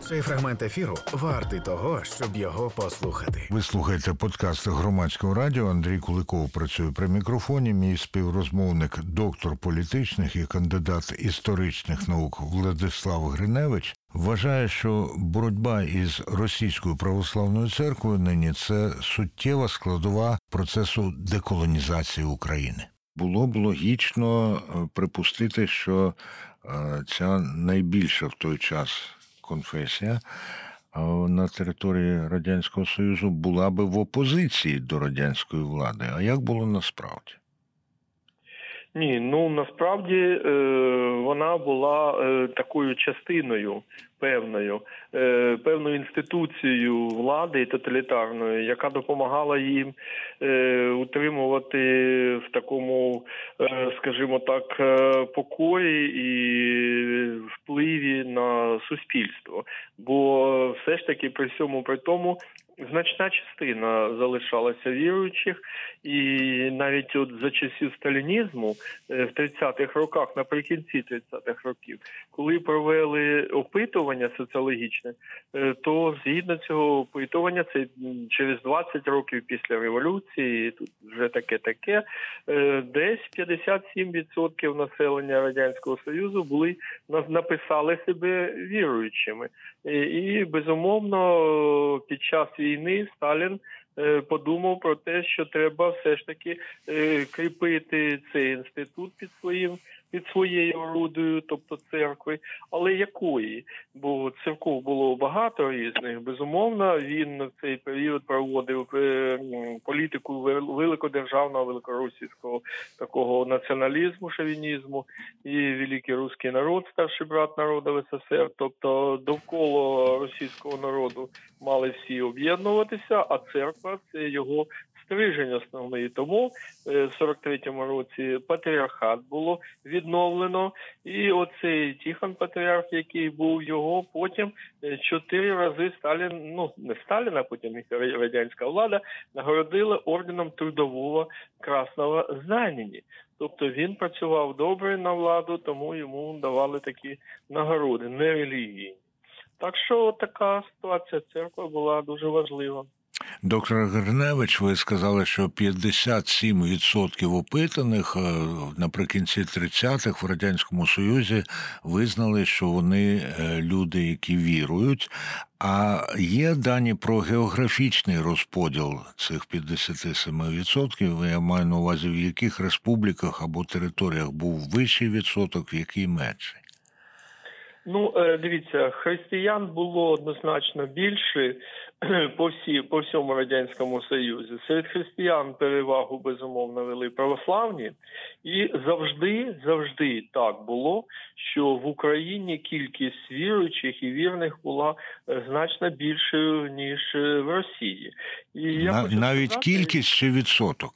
Цей фрагмент ефіру вартий того, щоб його послухати. Ви слухаєте подкаст Громадського радіо. Андрій Куликов працює при мікрофоні. Мій співрозмовник, доктор політичних і кандидат історичних наук Владислав Гриневич вважає, що боротьба із Російською православною церквою нині – це суттєва складова процесу деколонізації України. Було б логічно припустити, що ця найбільша в той час конфесія на території Радянського Союзу була би в опозиції до радянської влади. А як було насправді? Ні, насправді вона була такою частиною певною інституцією влади тоталітарної, яка допомагала їм утримувати в такому, скажімо так, покої і впливі на суспільство. Бо все ж таки при всьому при тому значна частина залишалася віруючих, і навіть от за часів сталінізму в 30-х роках, наприкінці 30-х років, коли провели опитування соціологічне, то згідно цього опитування, це через 20 років після революції, тут вже таке, десь 57% населення Радянського Союзу написали себе віруючими. І безумовно, під час війни Сталін подумав про те, що треба все ж таки кріпити цей інститут під своєю орудою, тобто церкви. Але якої? Бо церков було багато різних. Безумовно, він в цей період проводив політику великодержавного, великоросійського такого націоналізму, шовінізму, і великий русський народ, старший брат народу СССР. Тобто довкола російського народу мали всі об'єднуватися, а церква – це його стрижень основний. Тому в 43-му році патріархат було відновлено, і оцей Тихон патріарх, який був його, потім 4 рази Сталін, не Сталін, а потім радянська влада, нагородила орденом Трудового Красного Знамені. Тобто він працював добре на владу, тому йому давали такі нагороди, не релігійні. Так що така ситуація, церква була дуже важлива. Доктор Гриневич, ви сказали, що 57% опитаних наприкінці 30-х в Радянському Союзі визнали, що вони люди, які вірують. А є дані про географічний розподіл цих 57%? Я маю на увазі, в яких республіках або територіях був вищий відсоток, в який менший? Дивіться, християн було однозначно більше по всьому Радянському Союзі. Серед християн перевагу, безумовно, вели православні. І завжди так було, що в Україні кількість віруючих і вірних була значно більшою, ніж в Росії. І навіть кількість чи відсоток?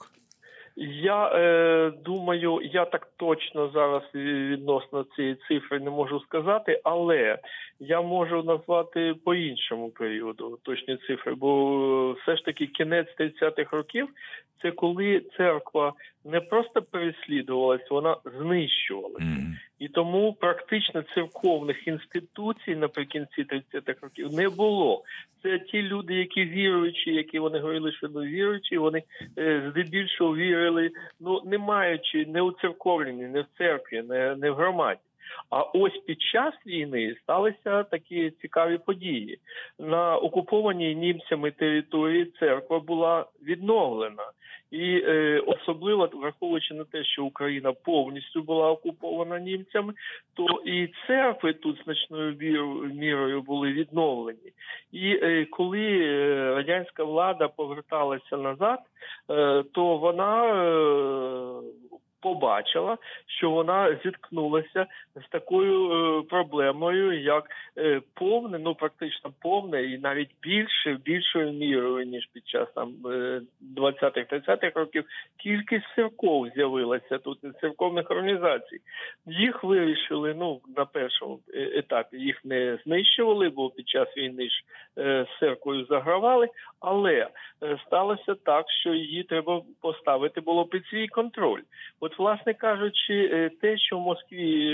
Я думаю, я так точно зараз відносно цієї цифри не можу сказати, але я можу назвати по іншому періоду точні цифри, бо все ж таки кінець 30-х років – це коли церква не просто переслідувалась, вона знищувалася. І тому практично церковних інституцій наприкінці 30-х років не було. Це ті люди, які віруючі, які вони говорили, що віруючі, вони здебільшого вірили, не уцерковлені, не в церкві, не в громаді. А ось під час війни сталися такі цікаві події. На окупованій німцями території церква була відновлена. І особливо, враховуючи на те, що Україна повністю була окупована німцями, то і церкви тут значною мірою були відновлені. І коли радянська влада поверталася назад, то вона побачила, що вона зіткнулася з такою проблемою, як практично повне і навіть більшою мірою, ніж під час 20-30-х років, кількість церков з'явилася тут, церковних організацій. Їх вирішили, на першому етапі їх не знищували, бо під час війни ж з церквою загравали, але сталося так, що її треба поставити було під свій контроль. От, власне кажучи, те, що в Москві відновлено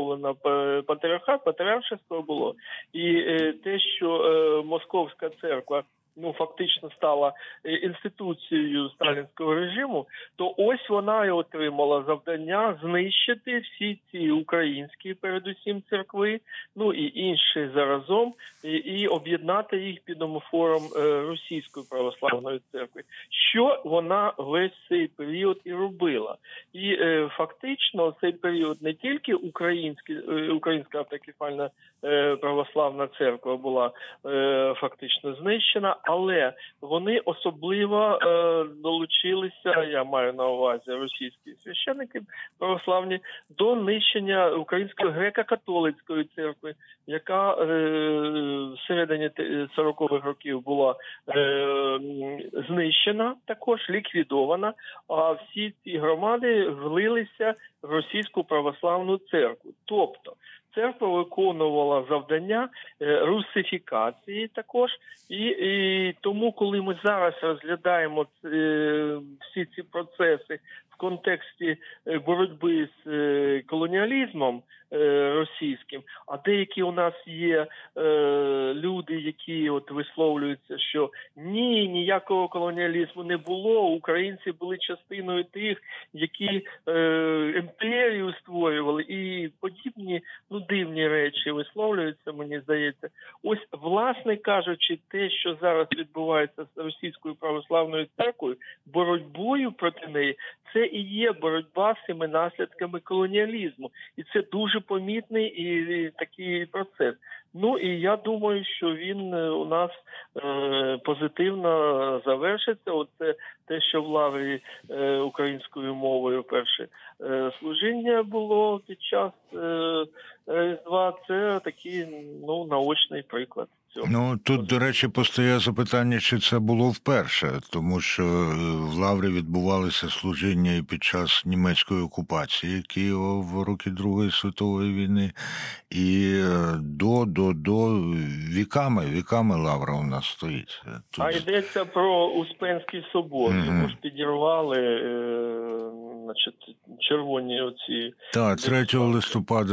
встановлено патріаршество було, і те, що Московська церква фактично стала інституцією сталінського режиму, то ось вона і отримала завдання знищити всі ці українські, передусім, церкви, і інші заразом, і об'єднати їх під омофором Російської православної церкви. Що вона весь цей період і робила. І фактично цей період не тільки Українська автокефальна православна церква була фактично знищена, але вони особливо долучилися, я маю на увазі російські священники православні, до нищення Української греко-католицької церкви, яка в середині 40-х років була знищена, також ліквідована, а всі ці громади влилися в Російську православну церкву. Тобто церква виконувала завдання русифікації також, і тому, коли ми зараз розглядаємо всі ці процеси в контексті боротьби з колоніалізмом російським, а деякі у нас є люди, які висловлюються, що ніякого колоніалізму не було, українці були частиною тих, які імперію створювали, і подібні дивні речі висловлюються, мені здається. Ось, власне кажучи, те, що зараз відбувається з Російською православною церквою, боротьбою проти неї, це і є боротьба з цими наслідками колоніалізму. І це дуже помітний і такий процес. І я думаю, що він у нас позитивно завершиться. Оце те, що в Лаврі українською мовою перше служіння було під час Різдва, це такий наочний приклад. Тут, до речі, постає запитання, чи це було вперше, тому що в Лаврі відбувалися служіння і під час німецької окупації Києва в роки Другої світової війни, і до віками Лавра у нас стоїть. Тут... А йдеться про Успенський собор, його ж підірвали, червоні оці... Так, 3 листопада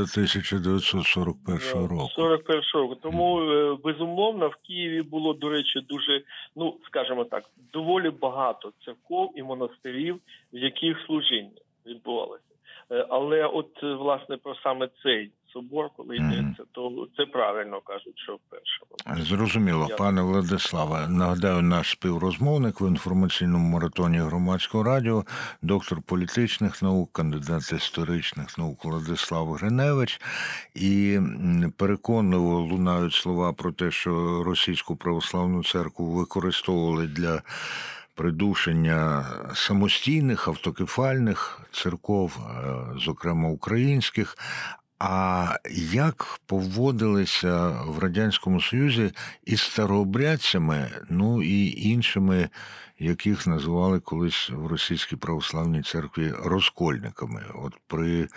1941 року. 41 року. Тому, безумовно, в Києві було, до речі, дуже, скажімо так, доволі багато церков і монастирів, в яких служіння відбувалося. Але власне, про саме цей собор, коли йдеться, то це правильно кажуть, що вперше. Зрозуміло. Пане Владиславе, нагадаю, наш співрозмовник в інформаційному маратоні Громадського радіо, доктор політичних наук, кандидат історичних наук Владислав Гриневич. І переконливо лунають слова про те, що Російську православну церкву використовували для придушення самостійних автокефальних церков, зокрема українських. А як поводилися в Радянському Союзі із старообрядцями, і іншими, яких називали колись в Російській православній церкві розкольниками? При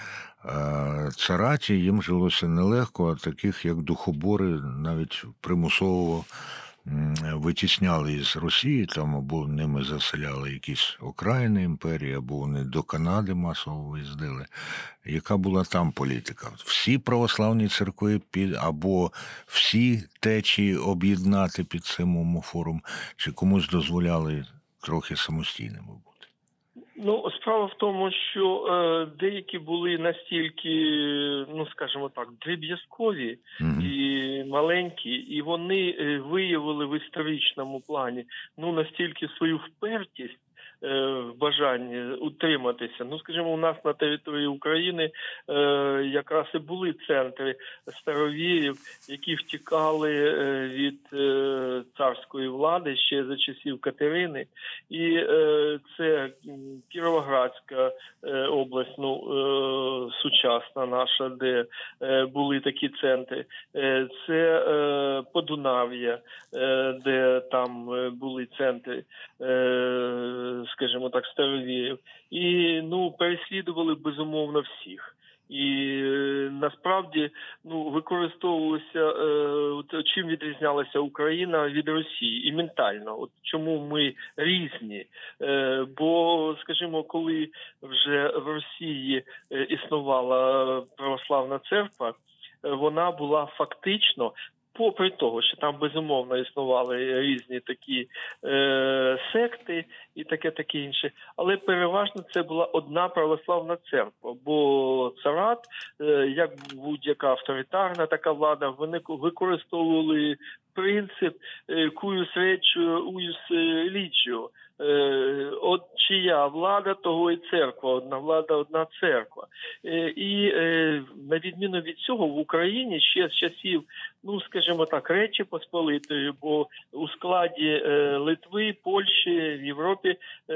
цараті їм жилося нелегко, а таких, як духобори, навіть примусово витісняли із Росії, там або ними заселяли якісь окраїни імперії, або вони до Канади масово виїздили. Яка була там політика? Всі православні церкви або всі течії об'єднати під цим омофором, чи комусь дозволяли трохи самостійними бути? Справа в тому, що деякі були настільки, скажімо так, дріб'язкові і маленькі, і вони виявили в історичному плані настільки свою впертість в бажанні утриматися. Скажімо, у нас на території України якраз і були центри старовірів, які втікали від царської влади ще за часів Катерини. І це Кіровоградська область, сучасна наша, де були такі центри. Це Подунав'я, де там були центри, скажімо так, старовірів. І, переслідували, безумовно, всіх. І насправді використовувалося, чим відрізнялася Україна від Росії і ментально. От чому ми різні? Бо, скажімо, коли вже в Росії існувала православна церква, вона була фактично, попри того, що там безумовно існували різні такі секти і таке інше, але переважно це була одна православна церква, бо царат, як будь-яка авторитарна така влада, вони використовували принцип «cuius regio, uius religio». От чия влада, того і церква, одна влада, одна церква. І на відміну від цього в Україні ще з часів, скажімо так, Речі Посполитої, бо у складі Литви, Польщі, в Європі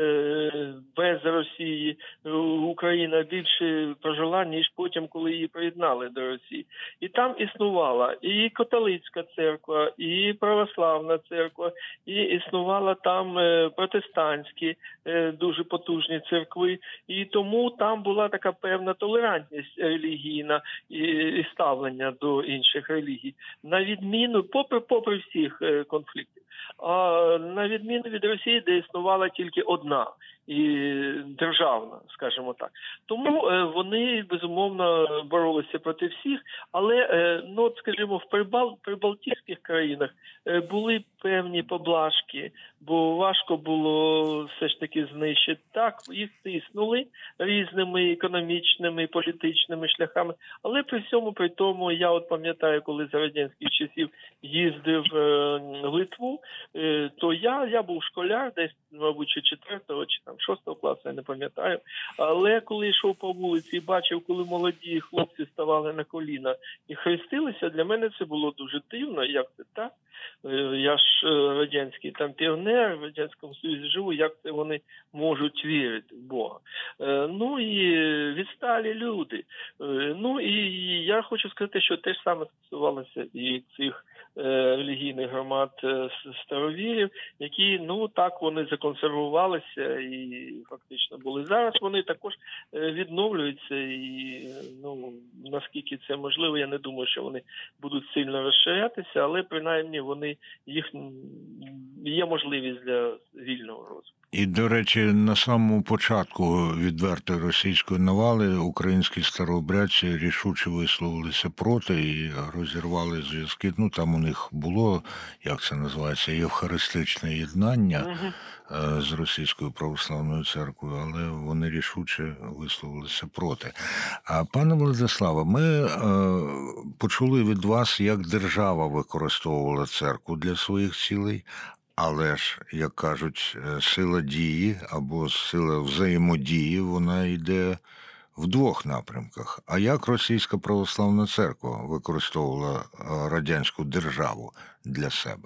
без Росії Україна більше прожила, ніж потім, коли її приєднали до Росії. І там існувала і католицька церква, і православна церква, і існувала там протестантські дуже потужні церкви. І тому там була така певна толерантність релігійна і ставлення до інших релігій. На відміну, попри всіх конфліктів, а на відміну від Росії, де існувала тільки одна і державна, скажімо так. Тому вони, безумовно, боролися проти всіх, але, скажімо, в прибалтійських країнах були певні поблажки, бо важко було все ж таки знищити. Так, їх тиснули різними економічними, політичними шляхами, але при тому, я от пам'ятаю, коли за радянських часів їздив в Литву, то я був школяр, десь, мабуть, чи 4-го, чи 6-го класу, я не пам'ятаю, але коли йшов по вулиці і бачив, коли молоді хлопці ставали на коліна і хрестилися, для мене це було дуже дивно, як це так? Я ж радянський там піонер, в Радянському Союзі живу, як це вони можуть вірити в Бога. І відсталі люди. І я хочу сказати, що те ж саме стосувалося і цих релігійних громад старовірів, які, так, вони законсервувалися і фактично були. Зараз вони також відновлюються і, наскільки це можливо, я не думаю, що вони будуть сильно розширятися, але принаймні їх є можливість для вільного розвитку. І, до речі, на самому початку відвертої російської навали українські старообрядці рішуче висловилися проти і розірвали зв'язки. Там у них було, як це називається, євхаристичне єднання з Російською православною церквою, але вони рішуче висловилися проти. А пане Владиславе, ми почули від вас, як держава використовувала церкву для своїх цілей, але ж, як кажуть, сила дії або сила взаємодії, вона йде в двох напрямках. А як Російська православна церква використовувала радянську державу для себе?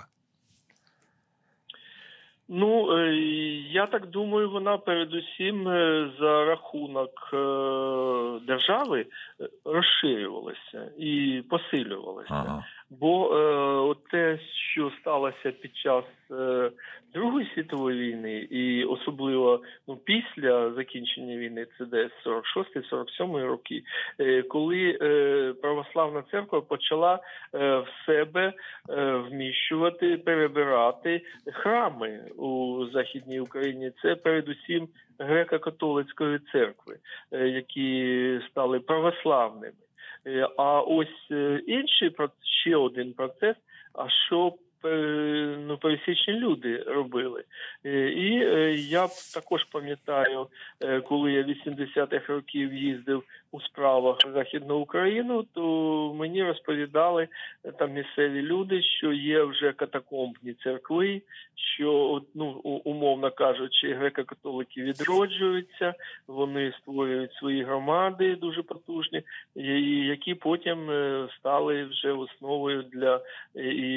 Я так думаю, вона передусім за рахунок держави розширювалася і посилювалася. Ага. Бо те, що сталося під час Другої світової війни і особливо після закінчення війни, це десь 46-47 роки, коли православна церква почала в себе вміщувати, перебирати храми у Західній Україні. Це передусім греко-католицької церкви, які стали православними. А ось ще один процес, а що пересічні люди робили. І я також пам'ятаю, коли я 80-х років їздив у справах в Західну Україну, то мені розповідали там місцеві люди, що є вже катакомбні церкви, що, умовно кажучи, греко-католики відроджуються, вони створюють свої громади дуже потужні, які потім стали вже основою для і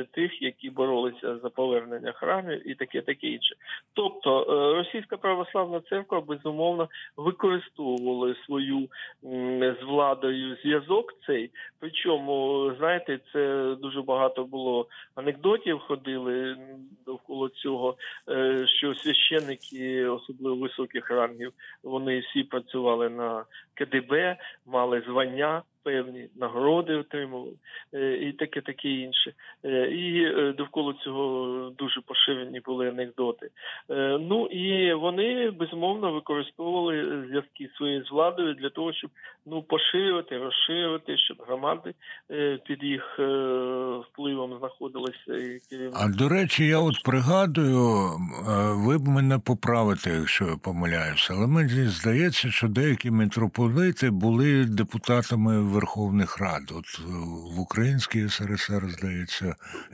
тих, які боролися за повернення храмів і таке інше. Тобто Російська православна церква, безумовно, використовувала свою з владою зв'язок цей. Причому, знаєте, це дуже багато було анекдотів ходили довкола цього, що священники, особливо високих рангів, вони всі працювали на КДБ, мали звання певні, нагороди отримували і таке інше. І довкола цього дуже поширені були анекдоти. Ну і вони, безумовно, використовували зв'язки свої з владою для того, щоб поширювати, розширювати, щоб громади під їх впливом знаходилися. А, до речі, я от пригадую, ви б мене поправите, якщо я помиляюся, але мені здається, що деякі митрополити були депутатами Верховних Рад. От в Українській СРСР, здається,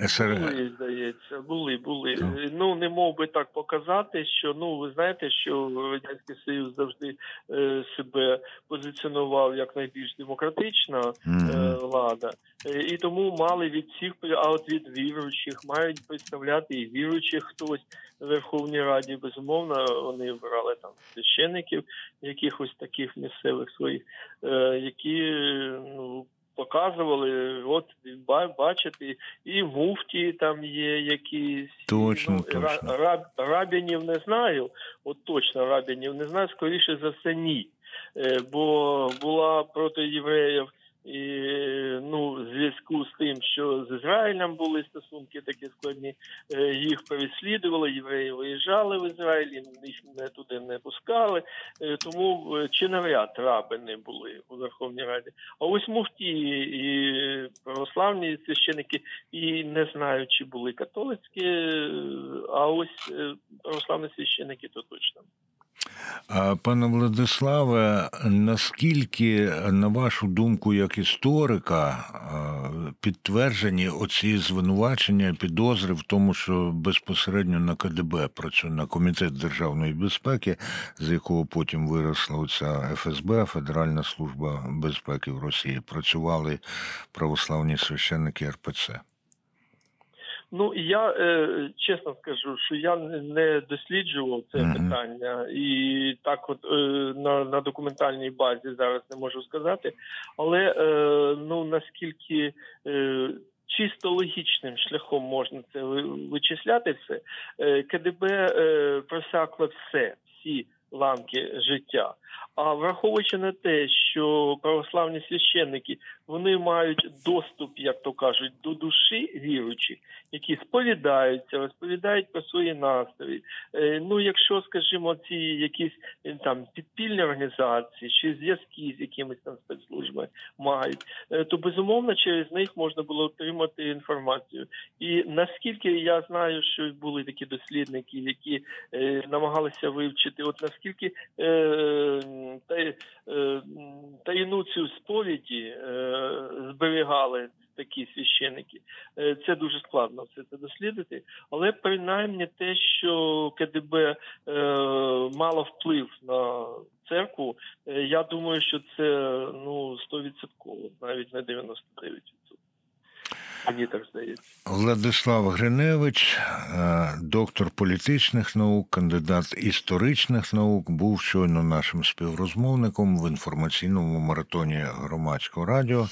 Були. Ну, не мов би так показати, що, ви знаєте, що Радянський Союз завжди себе позиціонував як найбільш демократична влада. І тому мали від всіх, а от від віруючих, мають представляти і віруючих хтось в Верховній Раді. Безумовно, вони обирали там священників, якихось таких місцевих своїх, які, показували, от бачите, і муфті там є якісь. Точно. Рабінів не знаю, от точно рабінів не знаю, скоріше за все ні. Бо була проти євреїв і, в зв'язку з тим, що з Ізраїлем були стосунки такі складні, їх переслідували, євреї виїжджали в Ізраїль, їх туди не пускали, тому чи навряд рабини були у Верховній Раді. А ось муфті і православні священики, і не знаю, чи були католицькі, а ось православні священики то точно. Пане Владиславе, наскільки, на вашу думку, як історика, підтверджені оці звинувачення, підозри в тому, що безпосередньо на КДБ працює, на Комітет державної безпеки, з якого потім виросла оця ФСБ, Федеральна служба безпеки в Росії, працювали православні священники РПЦ? Я чесно скажу, що я не досліджував це питання і так от на документальній базі зараз не можу сказати, але наскільки чисто логічним шляхом можна це вичисляти все, КДБ просякло всі ланки життя. А враховуючи на те, що православні священники, вони мають доступ, як то кажуть, до душі віруючих, які сповідаються, розповідають про свої настрої. Якщо, скажімо, ці якісь там підпільні організації чи зв'язки з якимись там спецслужбами мають, то, безумовно, через них можна було отримати інформацію. І наскільки я знаю, що були такі дослідники, які намагалися вивчити, от наскільки таїну цю сповіді зберігали такі священики. Це дуже складно все це дослідити, але принаймні те, що КДБ мало вплив на церкву, я думаю, що це 100%, навіть не 99%. Мені так здається. Владислав Гриневич, доктор політичних наук, кандидат історичних наук, був щойно нашим співрозмовником в інформаційному маратоні Громадського радіо.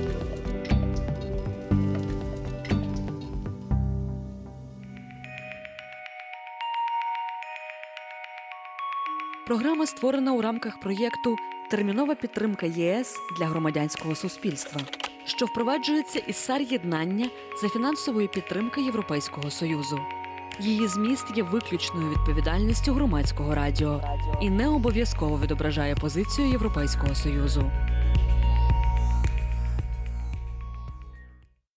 Програма створена у рамках проєкту «Термінова підтримка ЄС для громадянського суспільства», що впроваджується із САР-єднання за фінансової підтримки Європейського Союзу. Її зміст є виключною відповідальністю Громадського радіо і не обов'язково відображає позицію Європейського Союзу.